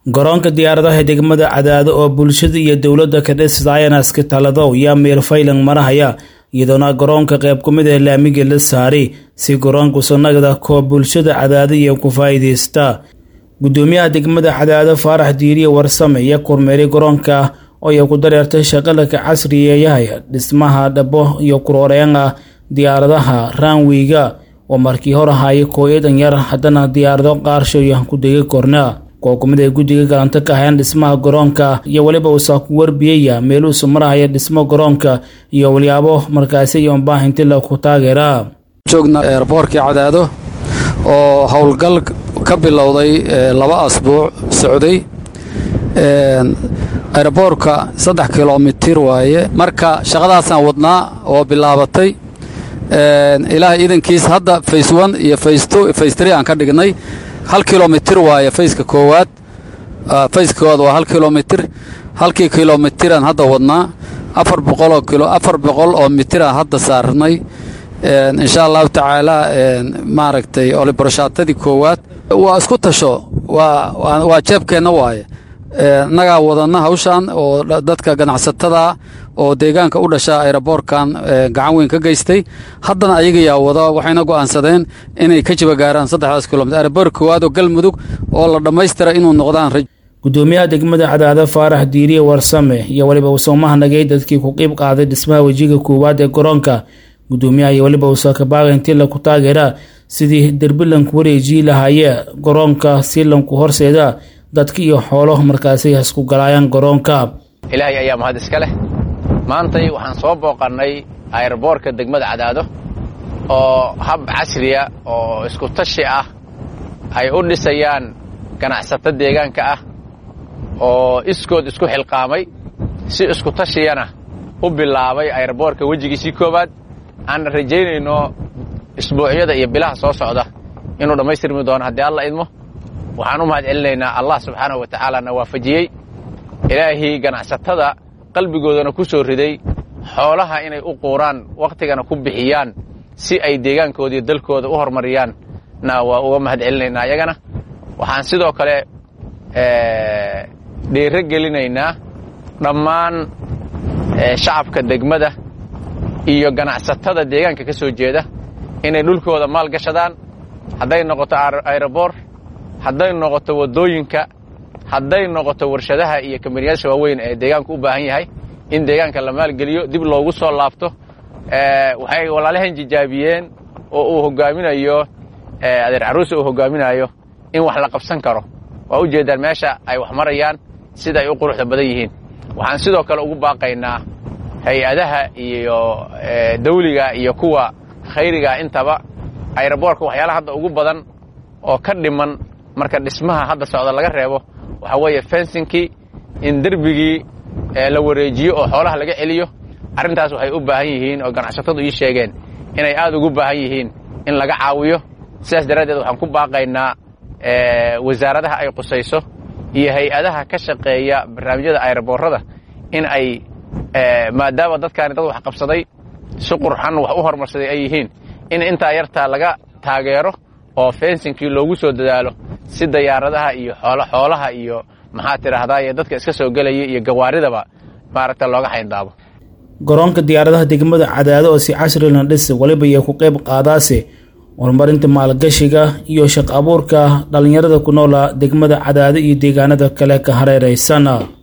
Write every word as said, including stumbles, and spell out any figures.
garoonka diyaaradaha degmada Cadaado oo bulshada iyo dawladda ka dhisayaan iska talado yaa meel faylan marahaya iyadoo garoonka qayb ka mid ah laamiga la saaray si garoonku sanagda ko bulshada Cadaado iyo ku faa'iideysta gudoomiyaha degmada Cadaado Faarax Diiriye Warsame iyo kormeeray garoonka oo ay ku dareertay shaqada casriga ah dhismaha dhabo iyo kurooreenga diyaaradaha runway-ga oo markii hore hay kooyadan yar hadana diyaarado qaarshoyan ku degay korna kookumada gudiga galanta ka hayaan dhismaha garoonka iyo waliba uu soo ku warbiyay meelo sumaraya dhismo garoonka iyo waliyaabo markaas ay u baahantii la ku taageera joogna airportka Cadaado oo howlgal ka bilowday laba asbuuc socday een airportka saddex kiiloomitir waaye marka shaqadaasaan wadnaa oo bilaabatay een ilaa idankiis hadda phase one iyo phase two phase three aan ka dhignay hal kiiloomitir waaye phase-ka koowaad phase-ka koowaad waa hal kiiloomitir halkii kiiloomitir aan hadda wadnaa afar boqol oo kilo afar boqol oo mitir aan hadda saarnay een insha Allah taala een maaragtay oo barashaatadii koowaad waa isku tasho waa waa jeebkeena waaye naga wadana hawshan oo dadka ganacsatada oo deegaanka u dhasha airportkan gacan weyn ka geystay haddana ayaga yaa wada waxayna go'aansadeen inay ka jiba gaaraan saddex kiiloomitir airport koowaad oo Galmudug oo la dhameystira inuu noqdaan gudoomiyaha degmada Cadaado Faarax Diiriye Warsame iyo waliba uu Soomaha nagay dadkii ku qayb qaaday dhismaha wajiga koowaad ee garoonka gudoomiyaha iyo waliba uu soo ka baaqay intii la ku taageera sidii darbilan ku wareejin lahaayeen garoonka si lan ku horseeda dadkii iyo xoolo markaas ay isku galayaan garoonka ilaahay ayaa mahad iska leh maantay waxaan soo booqanay airportka degmada Cadaado oo hab casri ah oo isku tashi ah ay u dhisayaan ganacsatada deegaanka ah oo iskood isku xilqaamay si isku tashiyana u bilaabay airportka wajigiisii koobaad aan rajaynayno isbuucyada iyo bilaha soo socda inuu dhameystirmi doono haddii Allah idmo waxaan u mahad celinaynaa Allah subhanahu wa ta'ala na waafajiyay ilaahi ganacsatada qalbigoodana ku soo riday xoolaha inay u qooraan waqtigana ku bixiyaan si ay deegaankooda iyo dalkooda u horumariyaan na waa uga mahad celinaynaa iyagana waxaan sidoo kale ee dheere gelinaynaa dhammaan shacabka degmada iyo ganacsatada deegaanka ka soo jeeda inay dhulkooda maal gashadaan haday noqoto airport haday noqoto wadooyinka haday noqoto warshadaha iyo kambaniyada waaweyn ee deegaanka u baahan yahay in deegaanka la maal geliyo dib loogu soo laabto ee waxay walaalahan jijaabiyeen oo uu hogaaminayo ee adeer caruus uu hogaaminayo in wax la qabsan karo waa u jeedaan meesha ay wax marayaan sida ay u quruxda badan yihiin waxaan sidoo kale ugu baaqaynaa hay'adaha iyo dawliga iyo kuwa khayriga intaba airportka waxyaalaha hadda ugu badan oo ka dhiman marka dhismaha hadda socda laga reebo waxa weeye fencing-kii in darbigii la wareejiyo oo xoolaha laga celiyo arintaas waxay u baahan yihiin oo ganacsatadu ii sheegeen inay aad ugu baahan yihiin in laga caawiyo sidaas daraadeed waxaan ku baaqaynaa ee wasaaradaha ay qusayso iyo hay'adaha ka shaqeeya barnaamijyada airportada in ay maadaama dadkaan dad wax qabsaday si qurxan wax u horumarsaday ay yihiin in inta yarta laga taageero oo fencing-kii loogu soo dadaalo si diyaaradaha iyo xoolo xoolaha iyo maxaa tiraahdaa dadka iska soo galay iyo gawaaridaba maaragta looga xayndaabo garoonka diyaaradaha degmada Cadaado oo si casri ah dhisay waliba ay ku qayb qaadaasay horumarinta maalgashiga iyo shaqo abuurka dhalinyarada ku nool degmada Cadaado iyo deegaanada kale ka hareeraysan.